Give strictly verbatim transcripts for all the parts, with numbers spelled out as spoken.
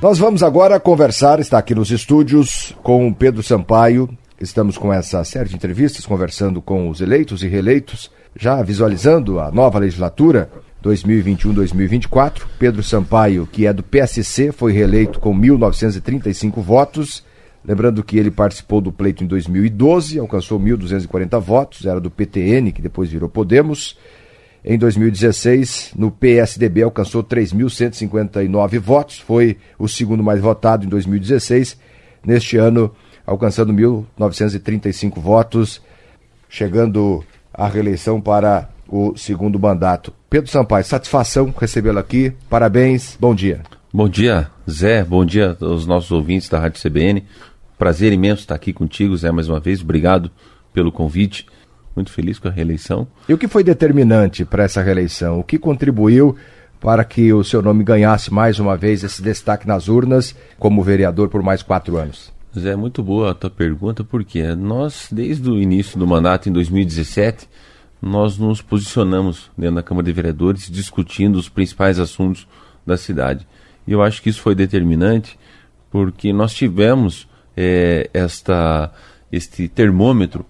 Nós vamos agora conversar, está aqui nos estúdios, com o Pedro Sampaio. Estamos com essa série de entrevistas, conversando com os eleitos e reeleitos, já visualizando a nova legislatura dois mil e vinte e um, dois mil e vinte e quatro. Pedro Sampaio, que é do P S C, foi reeleito com mil novecentos e trinta e cinco votos. Lembrando que ele participou do pleito em dois mil e doze, alcançou mil duzentos e quarenta votos, era do P T N, que depois virou Podemos. Em dois mil e dezesseis, no P S D B, alcançou três mil cento e cinquenta e nove votos, foi o segundo mais votado em dois mil e dezesseis. Neste ano, alcançando mil novecentos e trinta e cinco votos, chegando à reeleição para o segundo mandato. Pedro Sampaio, satisfação recebê-lo aqui, parabéns, bom dia. Bom dia, Zé, bom dia aos nossos ouvintes da Rádio C B N. Prazer imenso estar aqui contigo, Zé, mais uma vez, obrigado pelo convite. Muito feliz com a reeleição. E o que foi determinante para essa reeleição? O que contribuiu para que o seu nome ganhasse mais uma vez esse destaque nas urnas como vereador por mais quatro anos? Zé, muito boa a tua pergunta, porque nós, desde o início do mandato, em dois mil e dezessete, nós nos posicionamos dentro da Câmara de Vereadores discutindo os principais assuntos da cidade. E eu acho que isso foi determinante porque nós tivemos é, esta, este termômetro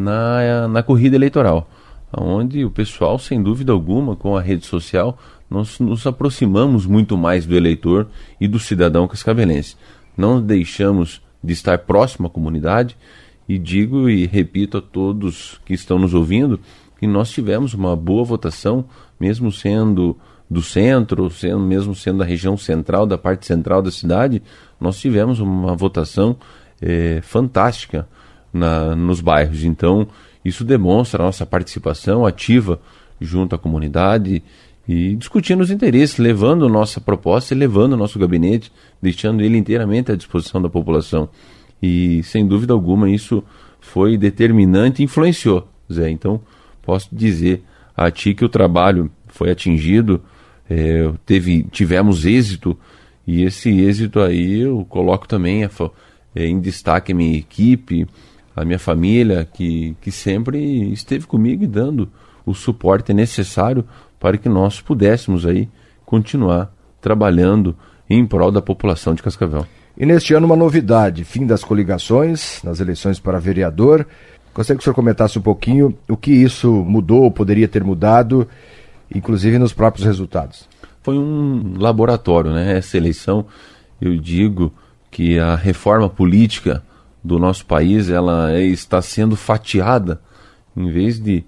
Na, na corrida eleitoral, onde o pessoal, sem dúvida alguma, com a rede social, nós nos aproximamos muito mais do eleitor e do cidadão cascavelense. Não deixamos de estar próximo à comunidade e digo e repito a todos que estão nos ouvindo que nós tivemos uma boa votação, mesmo sendo do centro, sendo, mesmo sendo da região central, da parte central da cidade, nós tivemos uma votação é, fantástica Na, nos bairros. Então, isso demonstra a nossa participação ativa junto à comunidade e discutindo os interesses, levando nossa proposta e levando o nosso gabinete, deixando ele inteiramente à disposição da população. E, sem dúvida alguma, isso foi determinante e influenciou, Zé. Então, posso dizer a ti que o trabalho foi atingido, é, teve, tivemos êxito, e esse êxito aí eu coloco também é, é, em destaque a minha equipe, a minha família, que, que sempre esteve comigo e dando o suporte necessário para que nós pudéssemos aí continuar trabalhando em prol da população de Cascavel. E neste ano uma novidade, fim das coligações nas eleições para vereador. Gostaria que o senhor comentasse um pouquinho o que isso mudou ou poderia ter mudado, inclusive nos próprios resultados. Foi um laboratório, né? Essa eleição, eu digo que a reforma política do nosso país, ela é, está sendo fatiada, em vez de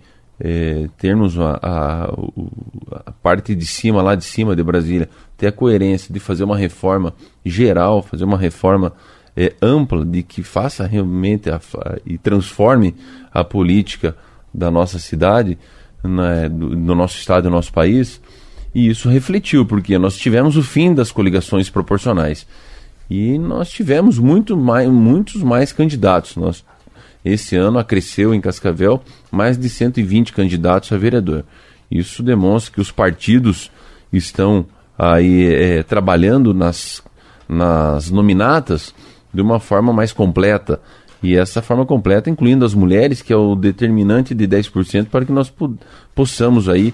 é, termos a, a, a parte de cima, lá de cima de Brasília, ter a coerência de fazer uma reforma geral, fazer uma reforma é, ampla, de que faça realmente a, a, e transforme a política da nossa cidade, né, do, do nosso estado e do nosso país, e isso refletiu, porque nós tivemos o fim das coligações proporcionais. E nós tivemos muito mais, muitos mais candidatos. Nós, esse ano acresceu em Cascavel mais de cento e vinte candidatos a vereador. Isso demonstra que os partidos estão aí é, trabalhando nas, nas nominatas de uma forma mais completa. E essa forma completa incluindo as mulheres, que é o determinante de dez por cento para que nós po- possamos aí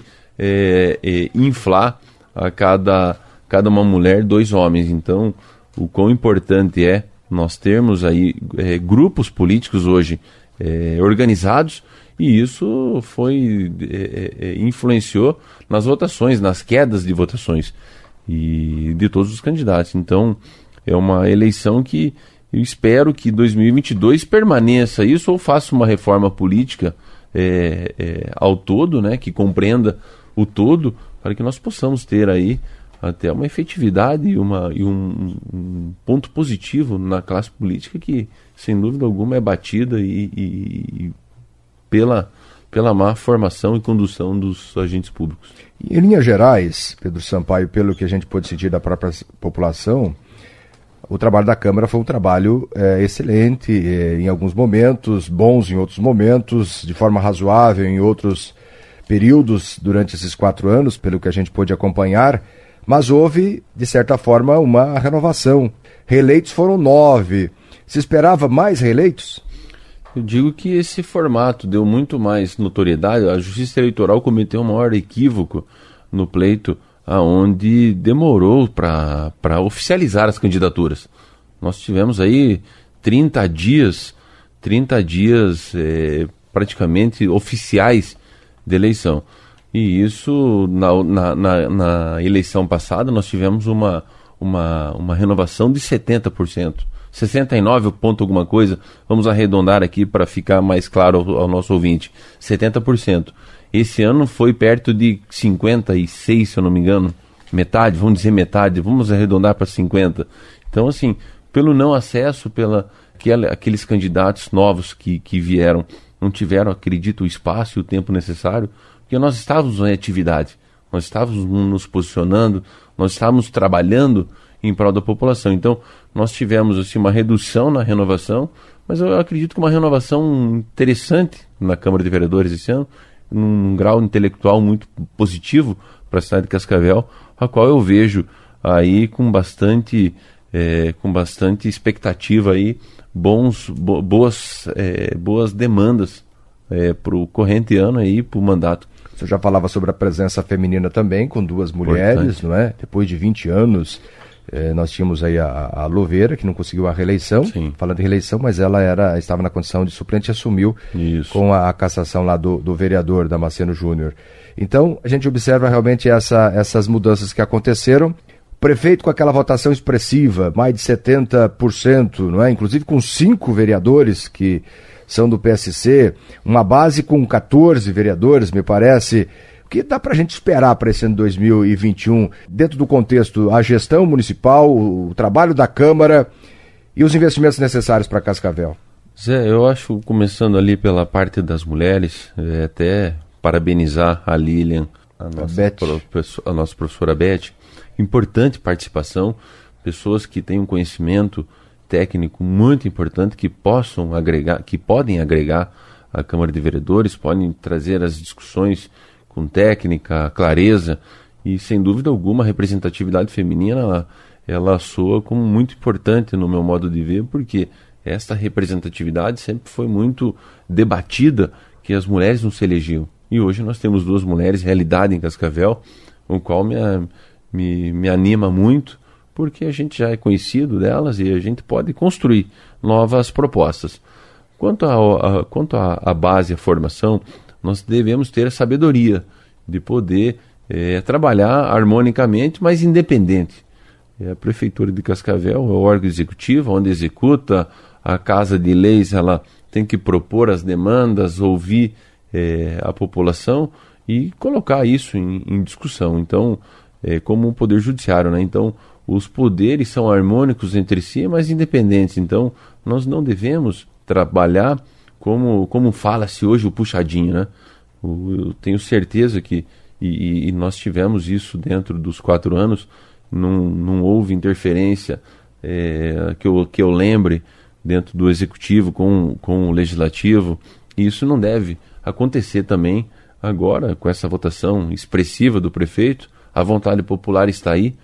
é, é, inflar a cada, cada uma mulher dois homens. Então, o quão importante é nós termos aí é, grupos políticos hoje é, organizados, e isso foi é, é, influenciou nas votações, nas quedas de votações e de todos os candidatos. Então é uma eleição que eu espero que dois mil e vinte e dois permaneça isso, ou faça uma reforma política é, é, ao todo, né, que compreenda o todo, para que nós possamos ter aí até uma efetividade e, uma, e um, um ponto positivo na classe política que, sem dúvida alguma, é batida e, e, e pela, pela má formação e condução dos agentes públicos. Em linhas gerais, Pedro Sampaio, pelo que a gente pôde sentir da própria população, o trabalho da Câmara foi um trabalho é, excelente, é, em alguns momentos, bons em outros momentos, de forma razoável em outros períodos durante esses quatro anos, pelo que a gente pôde acompanhar. Mas houve, de certa forma, uma renovação. Reeleitos foram nove. Se esperava mais reeleitos? Eu digo que esse formato deu muito mais notoriedade. A Justiça Eleitoral cometeu um maior equívoco no pleito aonde demorou para oficializar as candidaturas. Nós tivemos aí trinta dias, trinta dias é, praticamente oficiais de eleição. E isso, na, na, na, na eleição passada, nós tivemos uma, uma, uma renovação de setenta por cento. sessenta e nove ponto alguma coisa, vamos arredondar aqui para ficar mais claro ao, ao nosso ouvinte, setenta por cento. Esse ano foi perto de cinquenta e seis, se eu não me engano, metade, vamos dizer metade, vamos arredondar para cinquenta. Então, assim, pelo não acesso, pela aquela, aqueles candidatos novos que, que vieram, não tiveram, acredito, o espaço e o tempo necessário, porque nós estávamos em atividade, nós estávamos nos posicionando, nós estávamos trabalhando em prol da população. Então, nós tivemos assim, uma redução na renovação, mas eu acredito que uma renovação interessante na Câmara de Vereadores esse ano, num grau intelectual muito positivo para a cidade de Cascavel, a qual eu vejo aí com bastante, é, com bastante expectativa aí, bons, bo, boas, é, boas demandas é, para o corrente ano aí, para o mandato. Você já falava sobre a presença feminina também, com duas mulheres, importante, não é? Depois de vinte anos, eh, nós tínhamos aí a, a Louveira, que não conseguiu a reeleição, Sim. falando de reeleição, mas ela era, estava na condição de suplente e assumiu Isso. com a, a cassação lá do, do vereador Damasceno Júnior. Então, a gente observa realmente essa, essas mudanças que aconteceram. Prefeito com aquela votação expressiva, mais de setenta por cento, não é? Inclusive com cinco vereadores que são do P S C, uma base com quatorze vereadores, me parece. O que dá para a gente esperar para esse ano dois mil e vinte e um, dentro do contexto, a gestão municipal, o trabalho da Câmara e os investimentos necessários para Cascavel? Zé, eu acho, começando ali pela parte das mulheres, é, até parabenizar a Lilian, a nossa, a, a nossa professora Beth, importante participação, pessoas que têm um conhecimento técnico muito importante, que possam agregar, que podem agregar à Câmara de Vereadores, podem trazer as discussões com técnica, clareza, e sem dúvida alguma a representatividade feminina ela, ela soa como muito importante no meu modo de ver, porque esta representatividade sempre foi muito debatida, que as mulheres não se elegiam. E hoje nós temos duas mulheres, realidade em Cascavel, o qual me, me, me anima muito, porque a gente já é conhecido delas e a gente pode construir novas propostas. Quanto à quanto a, a base, a formação, nós devemos ter a sabedoria de poder é, trabalhar harmonicamente, mas independente. É, a Prefeitura de Cascavel é o órgão executivo, onde executa, a Casa de Leis ela tem que propor as demandas, ouvir é, a população e colocar isso em, em discussão. Então, é, como um poder judiciário, né? Então, os poderes são harmônicos entre si, mas independentes. Então, nós não devemos trabalhar como, como fala-se hoje o puxadinho, né? Eu tenho certeza que, e, e nós tivemos isso dentro dos quatro anos, não, não houve interferência é, que, eu, que eu lembre dentro do executivo com, com o legislativo, e isso não deve acontecer também agora, com essa votação expressiva do prefeito. A vontade popular está aí,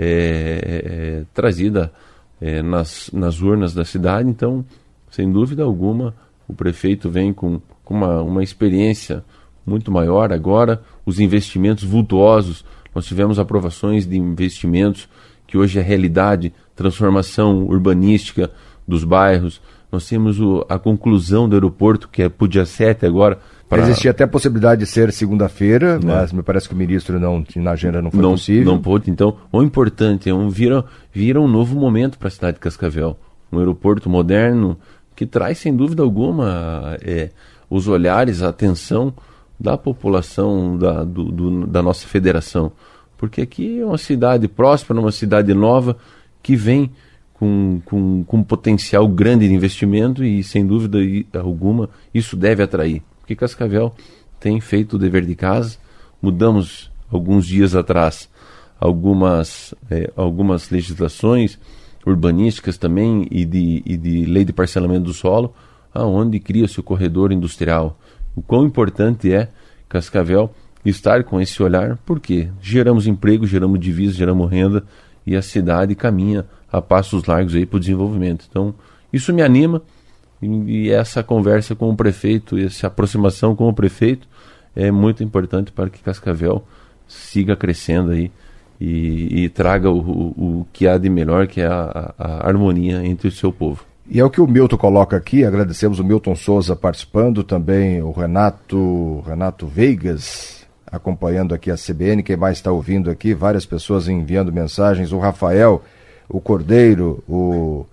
É, é, trazida é, nas, nas urnas da cidade. Então, sem dúvida alguma, o prefeito vem com, com uma, uma experiência muito maior. Agora, os investimentos vultuosos, nós tivemos aprovações de investimentos que hoje é realidade, transformação urbanística dos bairros. Nós temos o, a conclusão do aeroporto, que é para o dia sete agora. Pra... Existia até a possibilidade de ser segunda-feira, né? Mas me parece que o ministro não, na agenda não foi não, possível. Não pôde. Então, o importante é um, vira, vira um novo momento para a cidade de Cascavel. Um aeroporto moderno que traz, sem dúvida alguma, é, os olhares, a atenção da população da, do, do, da nossa federação. Porque aqui é uma cidade próspera, uma cidade nova, que vem com, com, com um potencial grande de investimento e, sem dúvida alguma, isso deve atrair. Porque Cascavel tem feito o dever de casa. Mudamos alguns dias atrás algumas, é, algumas legislações urbanísticas também e de, e de lei de parcelamento do solo, aonde cria-se o corredor industrial. O quão importante é Cascavel estar com esse olhar, porque geramos emprego, geramos divisas, geramos renda e a cidade caminha a passos largos aí para o desenvolvimento. Então, isso me anima. E essa conversa com o prefeito, essa aproximação com o prefeito é muito importante para que Cascavel siga crescendo aí e, e traga o, o, o que há de melhor, que é a, a, a harmonia entre o seu povo. E é o que o Milton coloca aqui, agradecemos o Milton Souza participando, também o Renato, Renato Veigas acompanhando aqui a C B N, quem mais está ouvindo aqui, várias pessoas enviando mensagens, o Rafael, o Cordeiro, o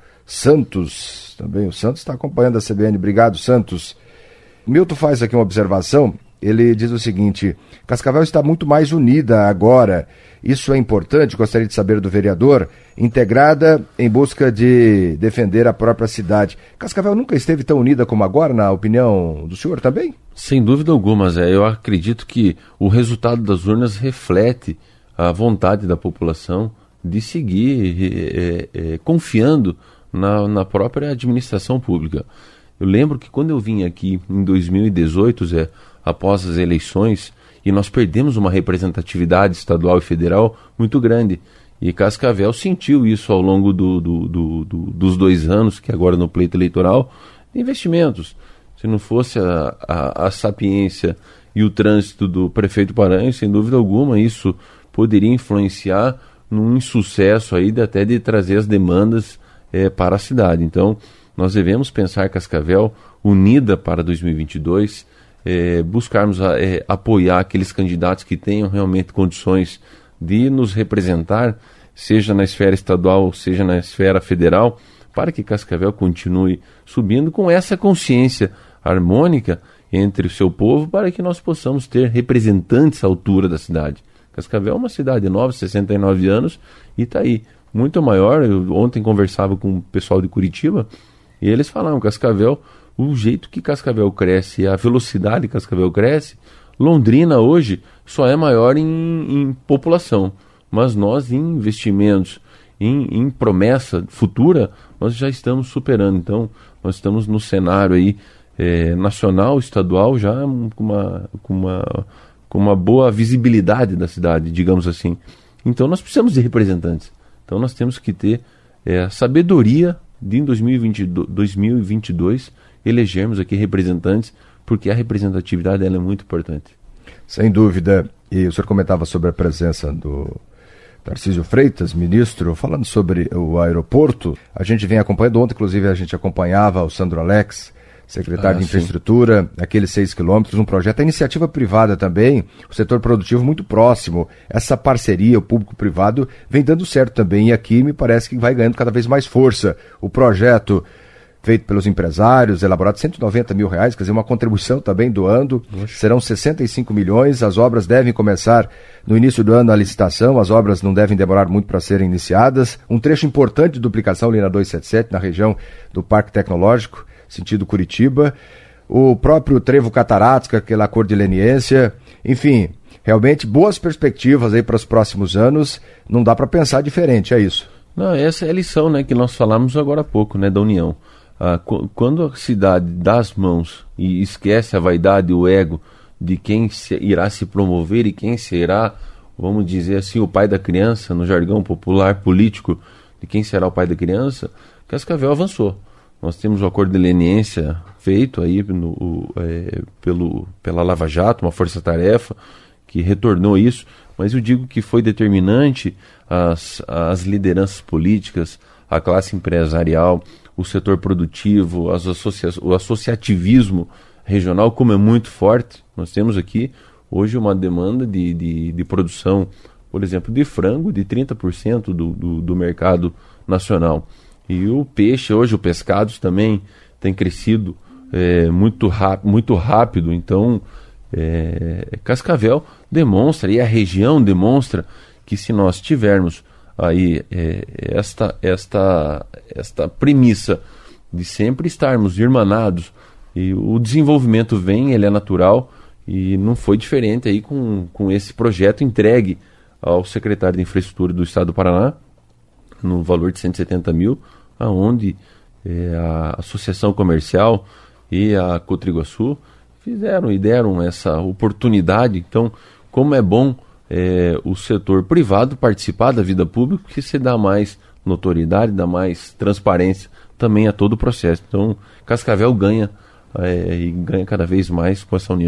Santos, também o Santos está acompanhando a C B N, obrigado Santos. O Milton faz aqui uma observação, ele diz o seguinte: Cascavel está muito mais unida agora, isso é importante, gostaria de saber do vereador, integrada em busca de defender a própria cidade. Cascavel nunca esteve tão unida como agora, na opinião do senhor também? Sem dúvida alguma, Zé. Eu acredito que o resultado das urnas reflete a vontade da população de seguir é, é, confiando na, na própria administração pública. Eu lembro que quando eu vim aqui em dois mil e dezoito, Zé, após as eleições, e nós perdemos uma representatividade estadual e federal muito grande. E Cascavel sentiu isso ao longo do, do, do, do, dos dois anos, que agora no pleito eleitoral, de investimentos. Se não fosse a, a, a sapiência e o trânsito do prefeito Paranhos, sem dúvida alguma, isso poderia influenciar num insucesso aí de, até de trazer as demandas é, para a cidade. Então, nós devemos pensar Cascavel unida para dois mil e vinte e dois, É, buscarmos a, é, apoiar aqueles candidatos que tenham realmente condições de nos representar, seja na esfera estadual, seja na esfera federal, para que Cascavel continue subindo com essa consciência harmônica entre o seu povo, para que nós possamos ter representantes à altura da cidade. Cascavel é uma cidade nova, sessenta e nove anos, e está aí, muito maior. Eu ontem conversava com o pessoal de Curitiba, e eles falaram, Cascavel, o jeito que Cascavel cresce, a velocidade que Cascavel cresce, Londrina hoje só é maior em, em população, mas nós em investimentos, em, em promessa futura, nós já estamos superando. Então, nós estamos no cenário aí, é, nacional, estadual, já com uma, com, uma, com uma boa visibilidade da cidade, digamos assim. Então, nós precisamos de representantes. Então, nós temos que ter é, a sabedoria de em dois mil e vinte e dois elegermos aqui representantes, porque a representatividade ela é muito importante. Sem dúvida. E o senhor comentava sobre a presença do Tarcísio Freitas, ministro, falando sobre o aeroporto. A gente vem acompanhando, ontem inclusive a gente acompanhava o Sandro Alex, secretário ah, de Infraestrutura, sim. Aqueles seis quilômetros, um projeto, a iniciativa privada também, o setor produtivo muito próximo. Essa parceria, o público-privado, vem dando certo também, e aqui me parece que vai ganhando cada vez mais força. O projeto feito pelos empresários, elaborado cento e noventa mil reais, quer dizer, uma contribuição também doando, Oxe. serão sessenta e cinco milhões, as obras devem começar no início do ano a licitação, as obras não devem demorar muito para serem iniciadas, um trecho importante de duplicação ali na duzentos e setenta e sete, na região do Parque Tecnológico, sentido Curitiba, o próprio Trevo Cataratas, com aquela cor de leniência, enfim, realmente boas perspectivas aí para os próximos anos, não dá para pensar diferente, é isso. Não, essa é a lição, né, que nós falamos agora há pouco, né, da união. Ah, quando a cidade dá as mãos e esquece a vaidade e o ego de quem se, irá se promover e quem será, vamos dizer assim, o pai da criança, no jargão popular político, de quem será o pai da criança, Cascavel avançou. Nós temos o acordo de leniência feito aí no, o, é, pelo, pela Lava Jato, uma força-tarefa que retornou isso, mas eu digo que foi determinante as, as lideranças políticas, a classe empresarial, o setor produtivo, as associa- o associativismo regional, como é muito forte. Nós temos aqui hoje uma demanda de, de, de produção, por exemplo, de frango, de trinta por cento do, do, do mercado nacional. E o peixe, hoje o pescados também tem crescido é, muito, ráp- muito rápido. Então, é, Cascavel demonstra, e a região demonstra, que se nós tivermos aí é, esta, esta, esta premissa de sempre estarmos irmanados, e o desenvolvimento vem, ele é natural, e não foi diferente aí com, com esse projeto entregue ao secretário de Infraestrutura do Estado do Paraná, no valor de cento e setenta mil, aonde é, a Associação Comercial e a Cotriguaçu fizeram e deram essa oportunidade. Então, como é bom É, o setor privado participar da vida pública, que se dá mais notoriedade, dá mais transparência também a todo o processo. Então, Cascavel ganha é, e ganha cada vez mais com essa união.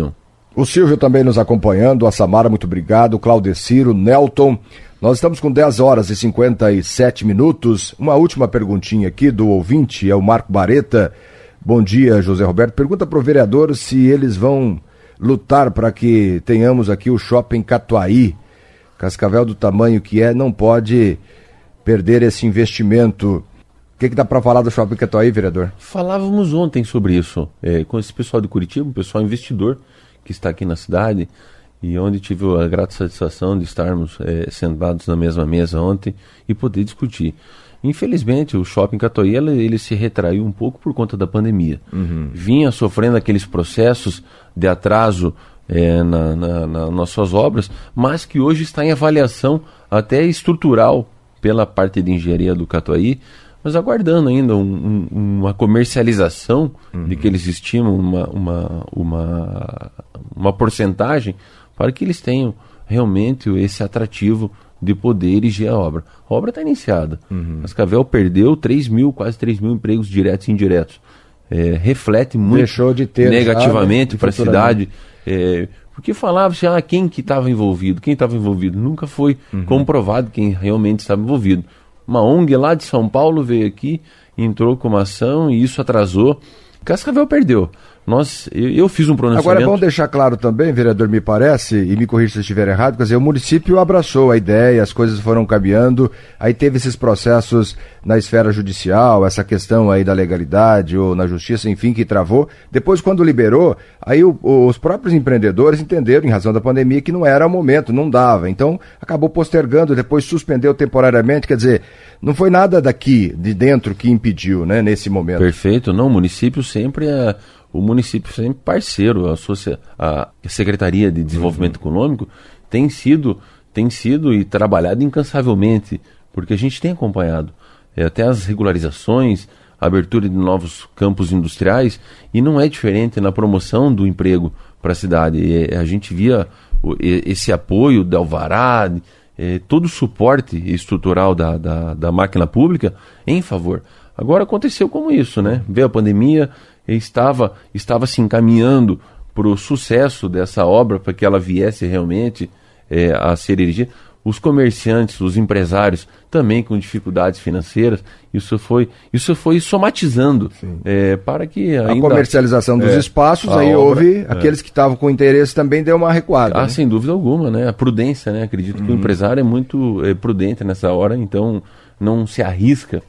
O Silvio também nos acompanhando, a Samara, muito obrigado, Claudeciro, Nelton. Nós estamos com dez horas e cinquenta e sete minutos. Uma última perguntinha aqui do ouvinte, é o Marco Bareta. Bom dia, José Roberto. Pergunta para o vereador se eles vão lutar para que tenhamos aqui o Shopping Catuaí. Cascavel, do tamanho que é, não pode perder esse investimento. O que, que dá para falar do Shopping Catuaí, vereador? Falávamos ontem sobre isso, é, com esse pessoal de Curitiba, um pessoal investidor que está aqui na cidade, e onde tive a grata satisfação de estarmos é, sentados na mesma mesa ontem e poder discutir. Infelizmente, o Shopping Catuaí, ele, ele se retraiu um pouco por conta da pandemia. Uhum. Vinha sofrendo aqueles processos de atraso é, na, na, na, nas suas obras, mas que hoje está em avaliação até estrutural pela parte de engenharia do Catuaí, mas aguardando ainda um, um, uma comercialização uhum. de que eles estimam uma, uma, uma, uma porcentagem para que eles tenham realmente esse atrativo de poder erigir a obra. A obra está iniciada. Uhum. Cascavel perdeu três mil, quase três mil empregos diretos e indiretos. É, reflete muito Deixou de ter negativamente para a cidade. É, porque falava-se, ah, quem que estava envolvido? Quem estava envolvido? Nunca foi uhum. comprovado quem realmente estava envolvido. Uma O N G lá de São Paulo veio aqui, entrou com uma ação e isso atrasou. Cascavel perdeu. Nós, eu, eu fiz um pronunciamento... Agora é bom deixar claro também, vereador, me parece, e me corrija se eu estiver errado, quer dizer, o município abraçou a ideia, as coisas foram caminhando, aí teve esses processos na esfera judicial, essa questão aí da legalidade ou na justiça, enfim, que travou. Depois, quando liberou, aí o, os próprios empreendedores entenderam, em razão da pandemia, que não era o momento, não dava. Então, acabou postergando, depois suspendeu temporariamente, quer dizer, não foi nada daqui, de dentro, que impediu, né, nesse momento. Perfeito, não, o município sempre é... O município sempre parceiro, a, Socia- a Secretaria de Desenvolvimento uhum. Econômico tem sido, tem sido e trabalhado incansavelmente, porque a gente tem acompanhado é, até as regularizações, a abertura de novos campos industriais, e não é diferente na promoção do emprego para a cidade. E, a gente via o, esse apoio da Alvará, é, todo o suporte estrutural da, da, da máquina pública em favor. Agora aconteceu como isso, né? Veio a pandemia, estava, estava se encaminhando para o sucesso dessa obra, para que ela viesse realmente é, a ser erigida. Os comerciantes, os empresários, também com dificuldades financeiras, isso foi, isso foi somatizando é, para que ainda... A comercialização dos é, espaços, aí obra, houve, é. aqueles que estavam com interesse também deu uma recuada. Ah, né? Sem dúvida alguma, né? A prudência, né? Acredito uhum. que o empresário é muito é, prudente nessa hora, então não se arrisca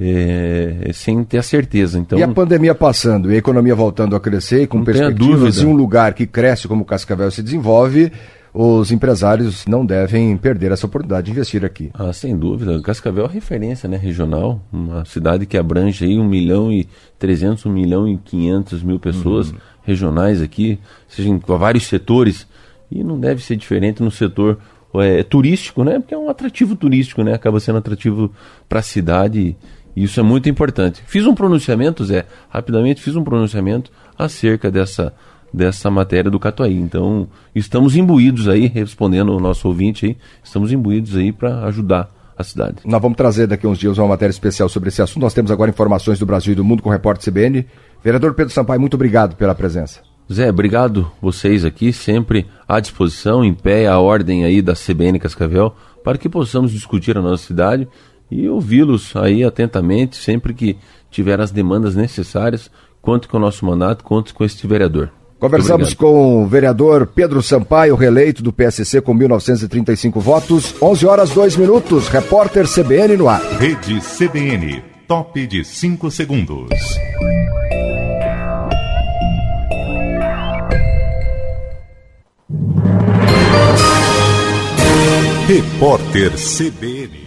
É, sem ter a certeza. Então, e a pandemia passando, e a economia voltando a crescer, com perspectivas em um lugar que cresce como Cascavel se desenvolve, os empresários não devem perder essa oportunidade de investir aqui. Ah, sem dúvida. Cascavel é referência, né, regional, uma cidade que abrange aí um milhão e trezentos, um milhão e quinhentos mil pessoas uhum. regionais aqui, seja em vários setores, e não deve ser diferente no setor é, turístico, né, porque é um atrativo turístico, né, acaba sendo atrativo para a cidade. E isso é muito importante. Fiz um pronunciamento, Zé, rapidamente fiz um pronunciamento acerca dessa, dessa matéria do Catuaí. Então, estamos imbuídos aí, respondendo o nosso ouvinte aí, estamos imbuídos aí para ajudar a cidade. Nós vamos trazer daqui a uns dias uma matéria especial sobre esse assunto. Nós temos agora informações do Brasil e do mundo com o repórter C B N. Vereador Pedro Sampaio, muito obrigado pela presença. Zé, obrigado vocês aqui, sempre à disposição, em pé, a ordem aí da C B N Cascavel, para que possamos discutir a nossa cidade e ouvi-los aí atentamente, sempre que tiver as demandas necessárias, conte com o nosso mandato, conte com este vereador. Conversamos com o vereador Pedro Sampaio, reeleito do P S C com mil novecentos e trinta e cinco votos, onze horas, dois minutos, repórter C B N no ar. Rede C B N, top de cinco segundos. Repórter C B N.